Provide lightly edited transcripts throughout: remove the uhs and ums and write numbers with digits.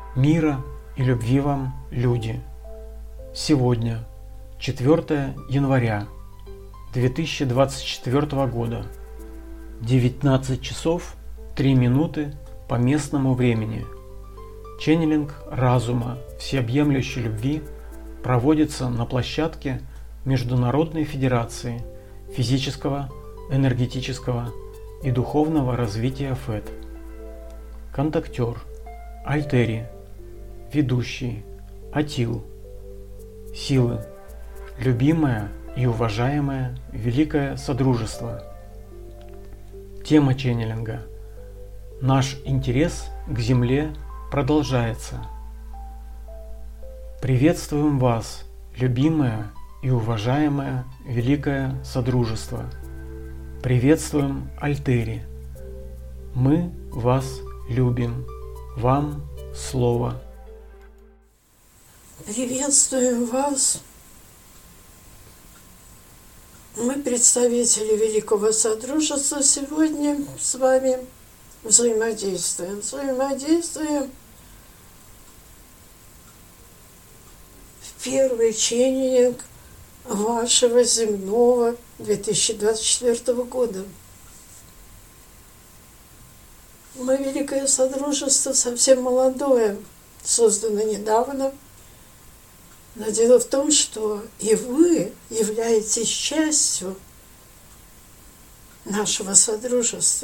Мира и любви вам, люди! Сегодня, 4 января 2024 года, 19 часов 3 минуты по местному времени. Ченнелинг разума всеобъемлющей любви проводится на площадке Международной Федерации физического, энергетического и духовного развития ФЭД. Контактер Альтери. Ведущий Атил. Силы. Любимое и уважаемое Великое Содружество. Тема ченнелинга. Наш интерес к Земле продолжается. Приветствуем вас, любимое и уважаемое Великое Содружество. Приветствуем Альтери. Мы вас любим. Вам слово. Приветствуем вас. Мы, представители Великого Содружества, сегодня с вами взаимодействуем в первый ченнелинг вашего земного 2024 года. Мы, Великое Содружество, совсем молодое, создано недавно. Но дело в том, что и вы являетесь частью нашего Содружества.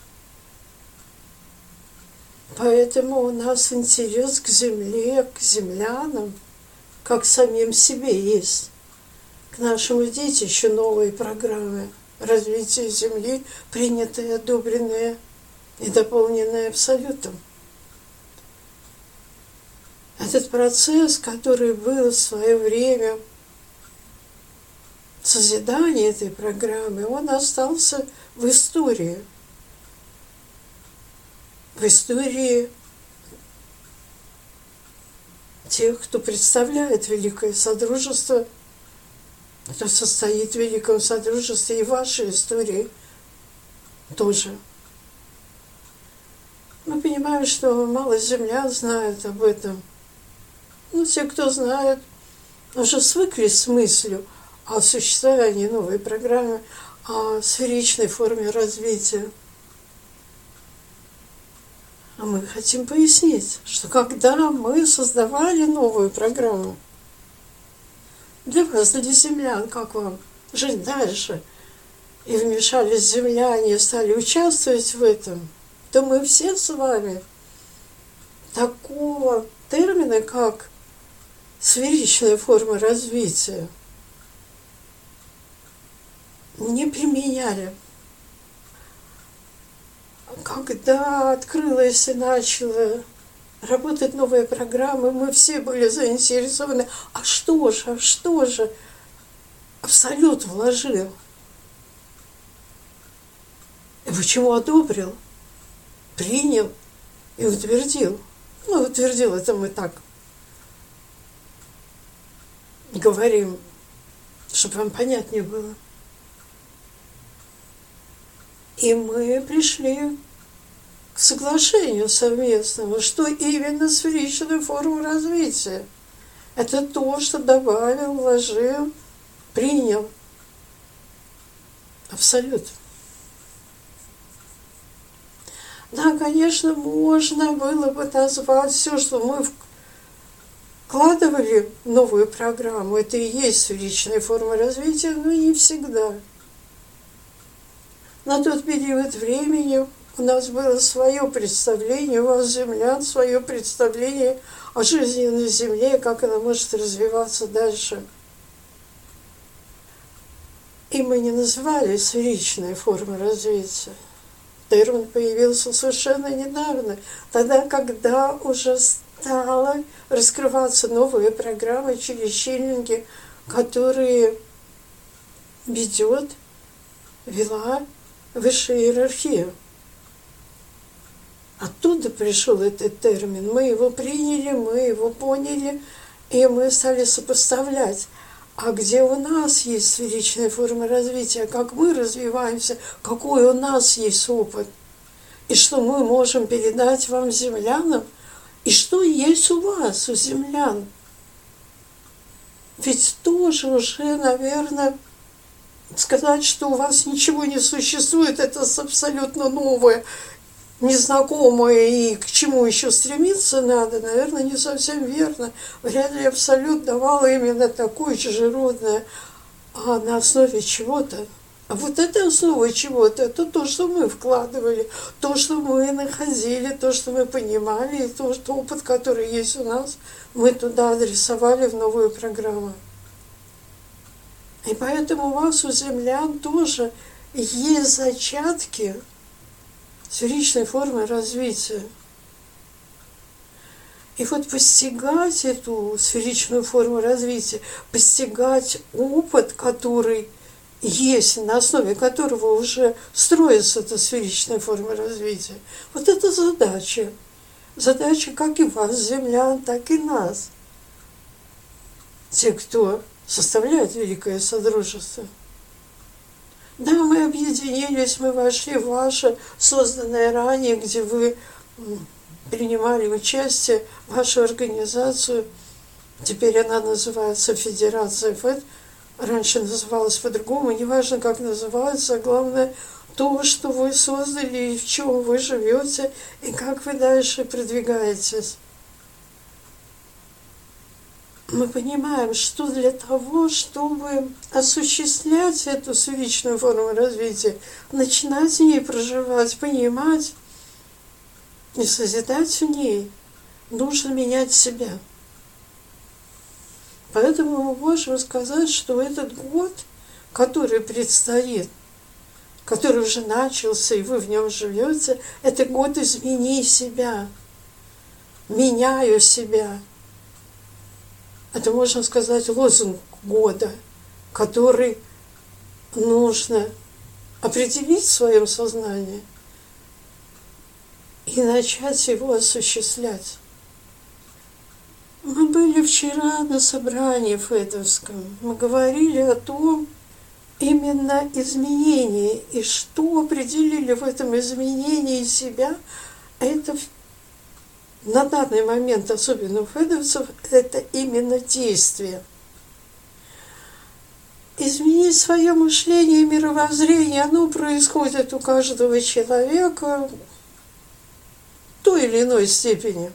Поэтому у нас интерес к Земле, к землянам, как самим себе есть. К нашему детищу новые программы развития Земли, принятые, одобренные и дополненные Абсолютом. Этот процесс, который был в свое время созидания этой программы, он остался в истории. В истории тех, кто представляет Великое Содружество, кто состоит в Великом Содружестве, и в вашей истории тоже. Мы понимаем, что мало землян знают об этом. Те, кто знает, уже свыклись с мыслью о существовании новой программы, о сферичной форме развития. А мы хотим пояснить, что когда мы создавали новую программу, для вас, для землян, как вам жить дальше, и вмешались земляне, и стали участвовать в этом, то мы все с вами такого термина, как сферичная форма развития, не применяли. Когда открылась и начала работать новая программа, мы все были заинтересованы. А что же Абсолют вложил? И почему одобрил, принял и утвердил? Утвердил, это мы так говорим, чтобы вам понятнее было. И мы пришли к соглашению совместному, что именно сферичную форму развития. Это то, что добавил, вложил, принял Абсолют. Да, конечно, можно было бы назвать все, что мы вкладывали в новую программу, это и есть сферичная форма развития, но не всегда. На тот период времени у нас было свое представление, у вас, землян, свое представление о жизни на Земле, как она может развиваться дальше. И мы не называли сферичной формой развития. Термин появился совершенно недавно, тогда, когда уже стала раскрываться новые программы через ченнелинги, которые вела высшая иерархия. Оттуда пришел этот термин. Мы его приняли, мы его поняли, и мы стали сопоставлять. А где у нас есть сферичная форма развития, как мы развиваемся, какой у нас есть опыт, и что мы можем передать вам, землянам, И что есть у вас, у землян? Ведь тоже уже, наверное, сказать, что у вас ничего не существует, это абсолютно новое, незнакомое, и к чему еще стремиться надо, наверное, не совсем верно. Вряд ли Абсолют давал именно такое чужеродное, а на основе чего-то. А вот это основа чего-то, это то, что мы вкладывали, то, что мы находили, то, что мы понимали, и тот опыт, который есть у нас, мы туда адресовали в новую программу. И поэтому у вас, у землян, тоже есть зачатки сферичной формы развития. И вот постигать эту сферичную форму развития, постигать опыт, который есть, на основе которого уже строится эта сферичная форма развития. Вот это задача. Задача как и вас, землян, так и нас. Те, кто составляет Великое Содружество. Да, мы объединились, мы вошли в ваше созданное ранее, где вы принимали участие, в вашу организацию. Теперь она называется Федерация ФЭД. Раньше называлась по-другому, неважно, как называется, а главное то, что вы создали, и в чем вы живете, и как вы дальше продвигаетесь. Мы понимаем, что для того, чтобы осуществлять эту сферичную форму развития, начинать в ней проживать, понимать и созидать в ней, нужно менять себя. Поэтому мы можем сказать, что этот год, который предстоит, который уже начался, и вы в нем живете, это год «Измени себя», «Меняю себя». Это, можно сказать, лозунг года, который нужно определить в своем сознании и начать его осуществлять. Мы были вчера на собрании фэдовском. Мы говорили о том, именно изменении, и что определили в этом изменении себя, это на данный момент, особенно у фэдовцев, это именно действие. Изменить свое мышление и мировоззрение, оно происходит у каждого человека в той или иной степени.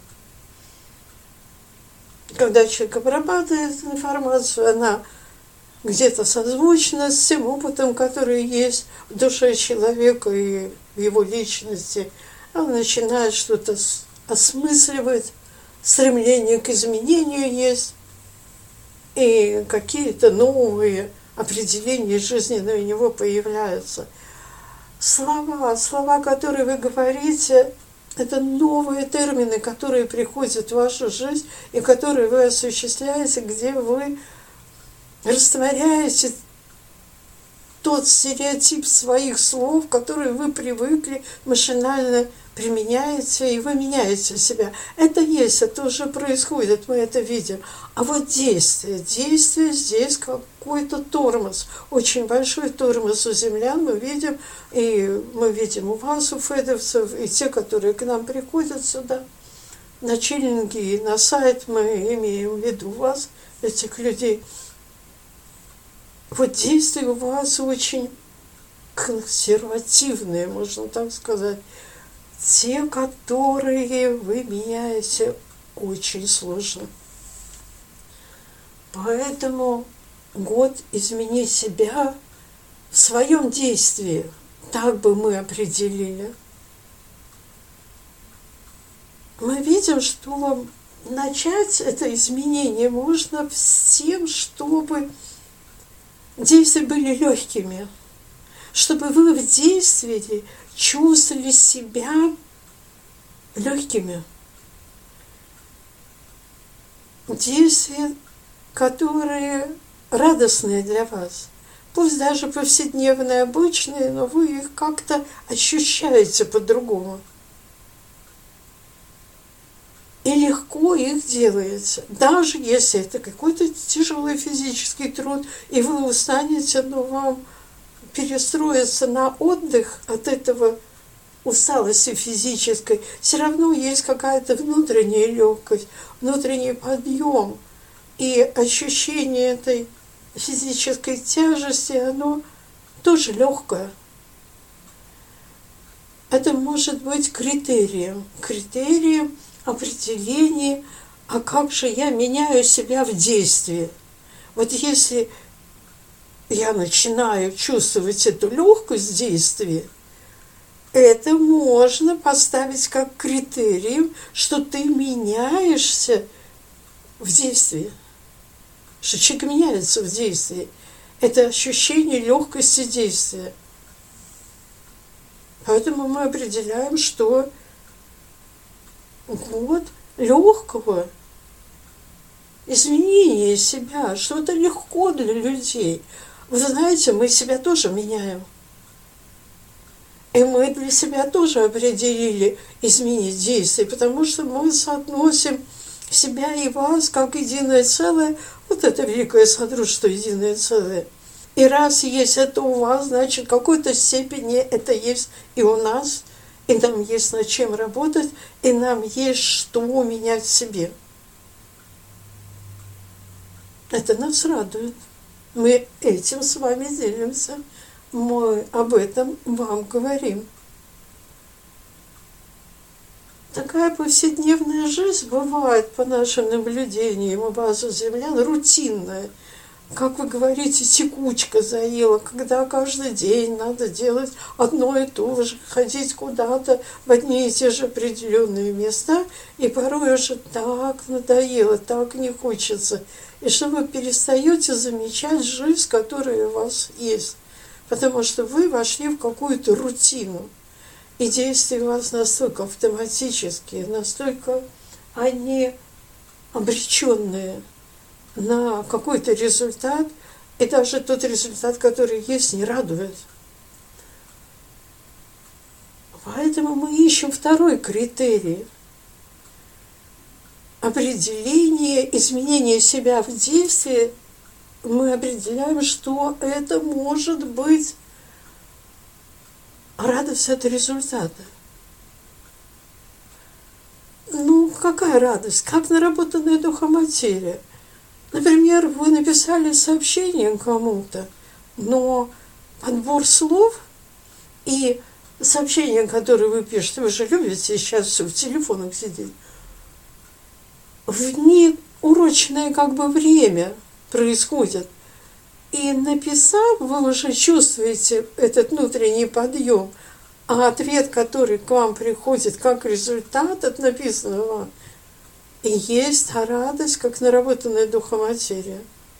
Когда человек обрабатывает информацию, она где-то созвучна с тем опытом, который есть в душе человека и в его личности. Он начинает что-то осмысливать, стремление к изменению есть, и какие-то новые определения жизненные у него появляются. Слова, которые вы говорите, это новые термины, которые приходят в вашу жизнь и которые вы осуществляете, где вы растворяете тот стереотип своих слов, которые вы привыкли, машинально применяете, и вы меняете себя. Это есть, это уже происходит, мы это видим. А вот действие здесь какой-то тормоз, очень большой тормоз у землян мы видим, и мы видим у вас, у фэдовцев, и те, которые к нам приходят сюда, на чиллинги и на сайт, мы имеем в виду вас, этих людей. Вот действия у вас очень консервативные, можно так сказать. Те, которые вы меняете, очень сложно. Поэтому год «Измени себя» в своем действии, так бы мы определили. Мы видим, что начать это изменение можно с тем, чтобы действия были легкими, чтобы вы в действии чувствовали себя легкими. Действия, которые радостные для вас. Пусть даже повседневные, обычные, но вы их как-то ощущаете по-другому. И легко их делаете. Даже если это какой-то тяжелый физический труд, и вы устанете, но вам перестроиться на отдых от этого усталости физической, все равно есть какая-то внутренняя легкость, внутренний подъем. И ощущение этой физической тяжести, оно тоже легкое. Это может быть критерием определения, а как же я меняю себя в действии. Вот если я начинаю чувствовать эту легкость действия, это можно поставить как критерием, что ты меняешься в действии, что человек меняется в действии. Это ощущение легкости действия. Поэтому мы определяем, что год легкого изменения себя, что это легко для людей. Вы знаете, мы себя тоже меняем. И мы для себя тоже определили изменить действия, потому что мы соотносим себя и вас как единое целое. Вот это великое содружество, единое целое. И раз есть это у вас, значит, в какой-то степени это есть и у нас, и нам есть над чем работать, и нам есть что менять в себе. Это нас радует. Мы этим с вами делимся. Мы об этом вам говорим. Такая повседневная жизнь бывает, по нашим наблюдениям у базы землян, рутинная. Как вы говорите, текучка заела, когда каждый день надо делать одно и то же, ходить куда-то в одни и те же определенные места, и порой уже так надоело, так не хочется. И что вы перестаете замечать жизнь, которая у вас есть, потому что вы вошли в какую-то рутину. И действия у вас настолько автоматические, настолько они обреченные на какой-то результат, и даже тот результат, который есть, не радует. Поэтому мы ищем второй критерий. Определение, изменение себя в действии, мы определяем, что это может быть радость от результата. Ну, какая радость? Как наработанная духоматерия. Например, вы написали сообщение кому-то, но подбор слов и сообщения, которые вы пишете, вы же любите сейчас все в телефонах сидеть, в неурочное как бы время происходит. И написав, вы уже чувствуете этот внутренний подъем, а ответ, который к вам приходит как результат от написанного, и есть та радость, как наработанная духоматерия.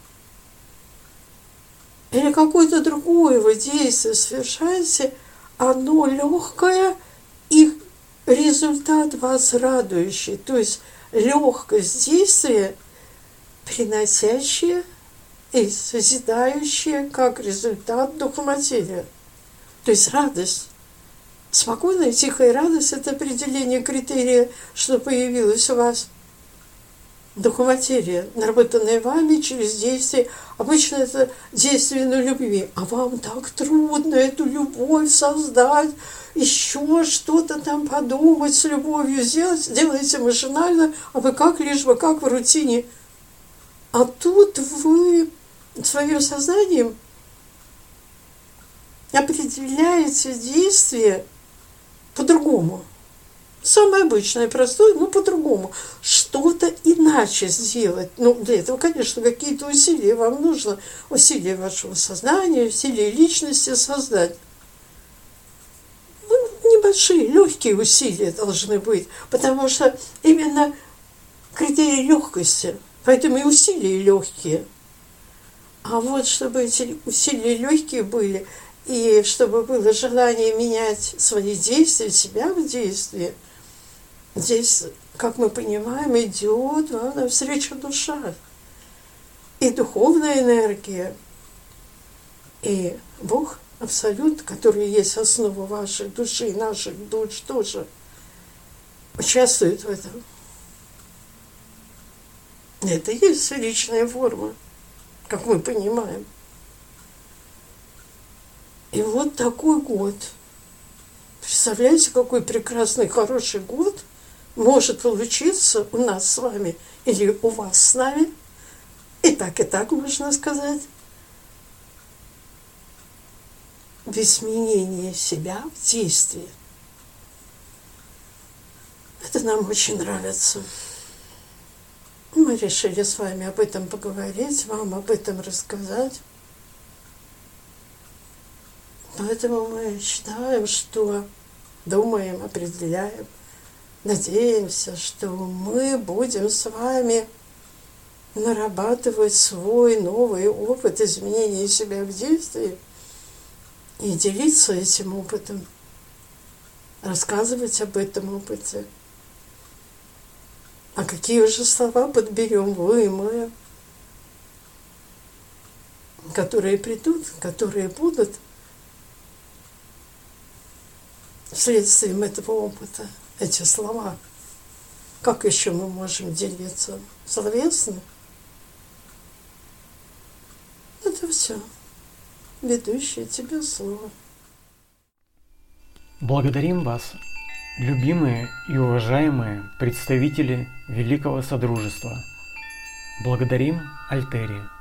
Или какое-то другое вы действие совершаете, оно легкое, и результат вас радующий. То есть легкость действия, приносящая и созидающая как результат духоматерия. То есть радость. Спокойная, тихая радость – это определение критерия, что появилось у вас. Духоматерия, наработанная вами через действие. Обычно это действие на любви. А вам так трудно эту любовь создать, еще что-то там подумать, с любовью сделать. Делаете машинально, а вы как, лишь бы как в рутине. А тут вы своим сознанием определяете действие по-другому. Самое обычное, простое, но по-другому. Что-то иначе сделать. Ну, для этого, конечно, какие-то усилия вам нужно. Усилия вашего сознания, усилия личности создать. Ну, небольшие, легкие усилия должны быть. Потому что именно критерий легкости. Поэтому и усилия легкие. А вот чтобы эти усилия легкие были, и чтобы было желание менять свои действия, себя в действии, здесь, как мы понимаем, идет вам навстречу душа. И духовная энергия, и Бог, Абсолют, который есть основа вашей души, наших душ тоже, участвует в этом. Это и есть личная форма, как мы понимаем. И вот такой год Представляете, какой прекрасный, хороший год может получиться у нас с вами или у вас с нами. И так можно сказать. В изменении себя в действии. Это нам очень нравится. Мы решили с вами об этом поговорить, вам об этом рассказать. Поэтому мы считаем, что думаем, определяем, надеемся, что мы будем с вами нарабатывать свой новый опыт изменения себя в действии и делиться этим опытом, рассказывать об этом опыте. А какие уже слова подберем вы и мы, которые придут, которые будут следствием этого опыта, эти слова. Как еще мы можем делиться? Словесно? Это все. Ведущее тебе слово. Благодарим вас, любимые и уважаемые представители Великого Содружества. Благодарим Альтери.